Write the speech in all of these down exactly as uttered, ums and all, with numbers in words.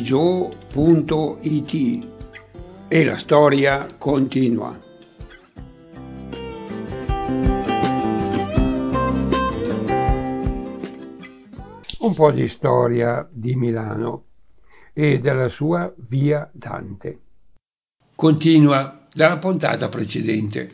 gio punto it e la storia continua. Un po' di storia di Milano e della sua via Dante. Continua dalla puntata precedente.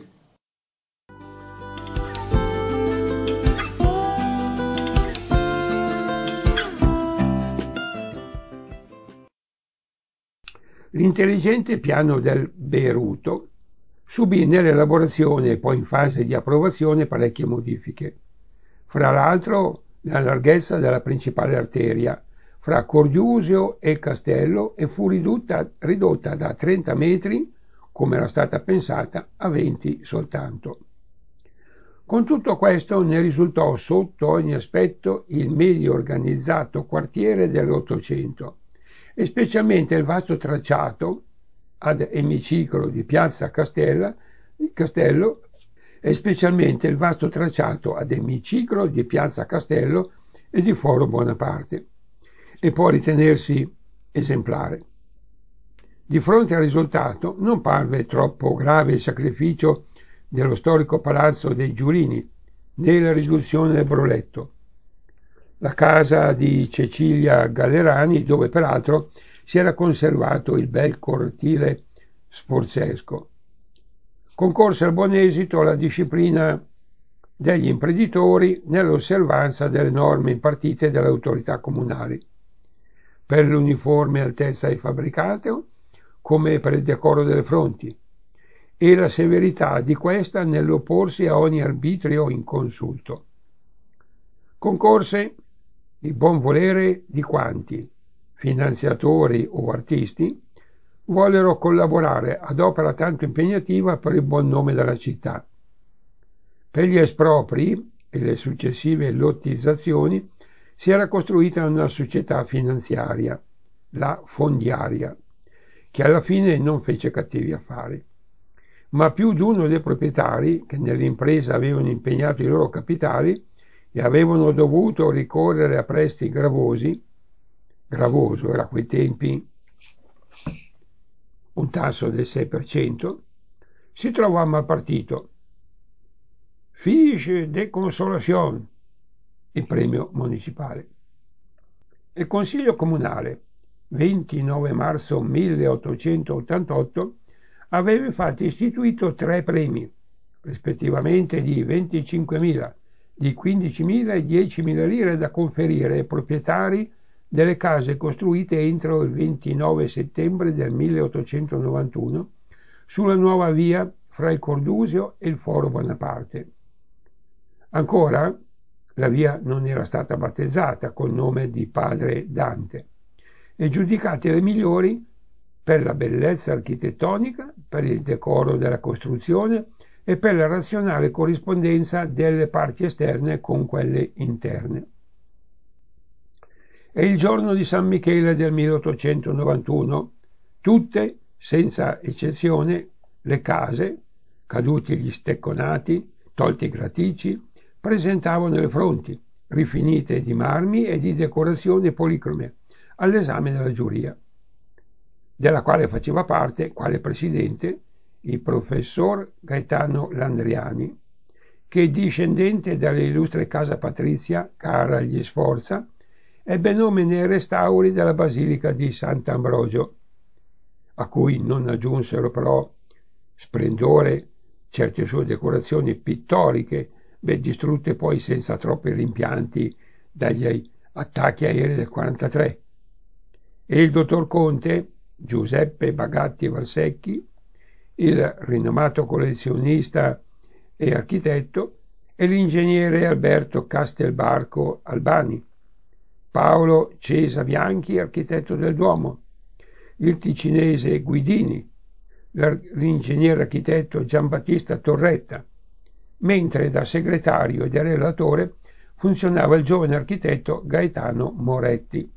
L'intelligente piano del Beruto subì nell'elaborazione e poi in fase di approvazione parecchie modifiche. Fra l'altro, la larghezza della principale arteria fra Cordiusio e Castello e fu ridotta, ridotta da trenta metri, come era stata pensata, a venti soltanto. Con tutto questo ne risultò sotto ogni aspetto il meglio organizzato quartiere dell'Ottocento, e specialmente il vasto tracciato ad emiciclo di Piazza Castella, Castello e specialmente il vasto tracciato ad emiciclo di Piazza Castello e di Foro Bonaparte, e può ritenersi esemplare. Di fronte al risultato non parve troppo grave il sacrificio dello storico palazzo dei Giurini, né la riduzione del Broletto, la casa di Cecilia Gallerani, dove peraltro si era conservato il bel cortile sforzesco. Concorse al buon esito la disciplina degli imprenditori nell'osservanza delle norme impartite dalle autorità comunali, per l'uniforme altezza del fabbricato come per il decoro delle fronti, e la severità di questa nell'opporsi a ogni arbitrio inconsulto. Concorse il buon volere di quanti, finanziatori o artisti, vollero collaborare ad opera tanto impegnativa per il buon nome della città. Per gli espropri e le successive lottizzazioni si era costruita una società finanziaria, la Fondiaria, che alla fine non fece cattivi affari. Ma più di uno dei proprietari, che nell'impresa avevano impegnato i loro capitali e avevano dovuto ricorrere a prestiti gravosi, gravoso era a quei tempi un tasso del sei per cento, si trovò a malpartito. Fiche de consolation, il premio municipale. Il Consiglio Comunale, ventinove marzo milleottocentottantotto, aveva infatti istituito tre premi, rispettivamente di venticinquemila, di quindicimila e diecimila lire da conferire ai proprietari delle case costruite entro il ventinove settembre del milleottocentonovantuno sulla nuova via fra il Cordusio e il Foro Bonaparte. Ancora, la via non era stata battezzata col nome di Padre Dante e giudicate le migliori per la bellezza architettonica, per il decoro della costruzione e per la razionale corrispondenza delle parti esterne con quelle interne. E il giorno di San Michele del milleottocentonovantuno, tutte, senza eccezione, le case, caduti gli stecconati, tolti i graticci, presentavano le fronti, rifinite di marmi e di decorazioni policrome, all'esame della giuria, della quale faceva parte, quale presidente, il professor Gaetano Landriani, che, discendente dall'illustre casa patrizia cara agli Sforza, ebbe nome nei restauri della Basilica di Sant'Ambrogio, a cui non aggiunsero però splendore certe sue decorazioni pittoriche, ben distrutte poi senza troppi rimpianti dagli attacchi aerei del quarantatré. E il dottor Conte, Giuseppe Bagatti Valsecchi, il rinomato collezionista e architetto, e l'ingegnere Alberto Castelbarco Albani, Paolo Cesa Bianchi, architetto del Duomo, il ticinese Guidini, l'ingegnere architetto Giambattista Torretta, mentre da segretario e da relatore funzionava il giovane architetto Gaetano Moretti.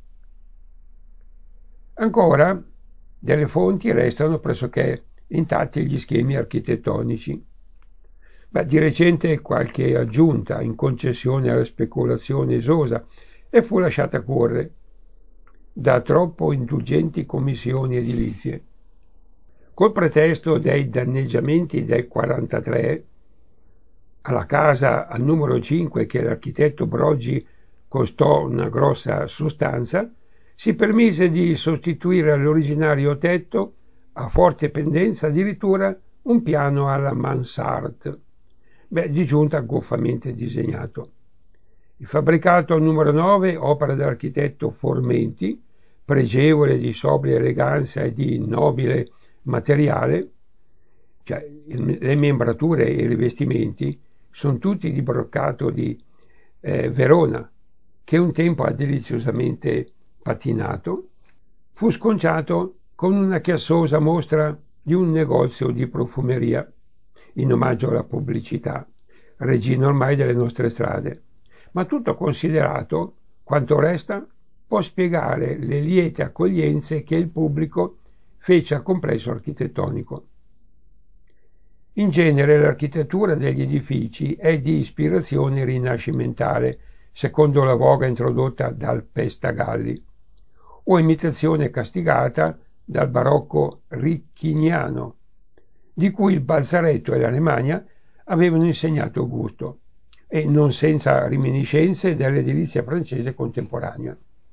Ancora, delle fonti restano pressoché intatti gli schemi architettonici. Beh, di recente qualche aggiunta in concessione alla speculazione esosa e fu lasciata correre. da troppo indulgenti commissioni edilizie. Col pretesto dei danneggiamenti del quarantatré, alla casa al numero cinque che l'architetto Broggi costò una grossa sostanza, si permise di sostituire all'originario tetto, a forte pendenza, addirittura un piano alla mansarde, beh, di giunta goffamente disegnato. Il fabbricato al numero nove, opera dell'architetto Formenti, pregevole di sobria eleganza e di nobile materiale, cioè le membrature e i rivestimenti sono tutti di broccato di eh, Verona, che un tempo ha deliziosamente patinato, fu sconciato con una chiassosa mostra di un negozio di profumeria, in omaggio alla pubblicità, regina ormai delle nostre strade. Ma tutto considerato, quanto resta può spiegare le liete accoglienze che il pubblico fece al complesso architettonico. In genere l'architettura degli edifici è di ispirazione rinascimentale, secondo la voga introdotta dal Pestagalli, o imitazione castigata dal barocco ricchiniano, di cui il Balzaretto e l'Alemagna avevano insegnato il gusto, e non senza reminiscenze dell'edilizia francese contemporanea.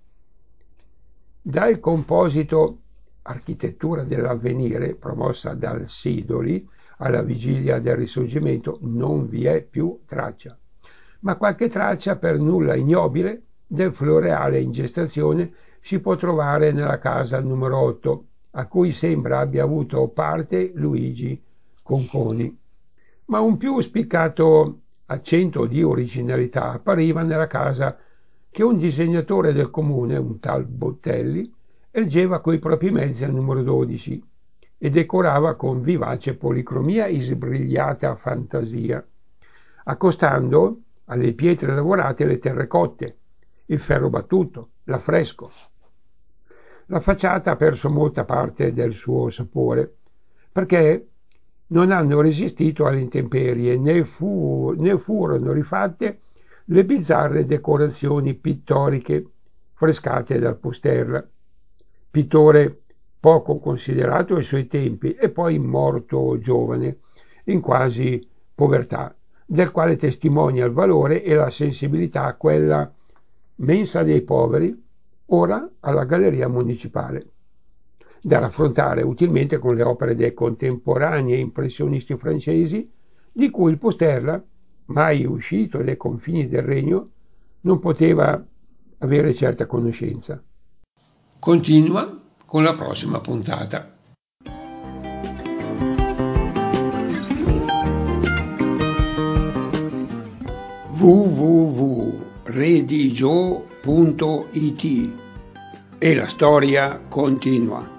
Dal composito Architettura dell'avvenire, promossa dal Sidoli alla vigilia del Risorgimento, non vi è più traccia, ma qualche traccia per nulla ignobile del floreale in gestazione si può trovare nella casa numero otto, a cui sembra abbia avuto parte Luigi Conconi. Ma un più spiccato accento di originalità appariva nella casa che un disegnatore del comune, un tal Bottelli, ergeva coi propri mezzi al numero dodici e decorava con vivace policromia e sbrigliata fantasia, accostando alle pietre lavorate le terrecotte, il ferro battuto, l'affresco. La facciata ha perso molta parte del suo sapore, perché non hanno resistito alle intemperie, né, fu, né furono rifatte le bizzarre decorazioni pittoriche frescate dal Pusterla, pittore poco considerato ai suoi tempi e poi morto giovane, in quasi povertà, del quale testimonia il valore e la sensibilità a quella mensa dei poveri, ora alla Galleria Municipale, da raffrontare utilmente con le opere dei contemporanei impressionisti francesi, di cui il Pusterla, mai uscito dai confini del regno, non poteva avere certa conoscenza. Continua con la prossima puntata. w w w punto redigio punto it e la storia continua.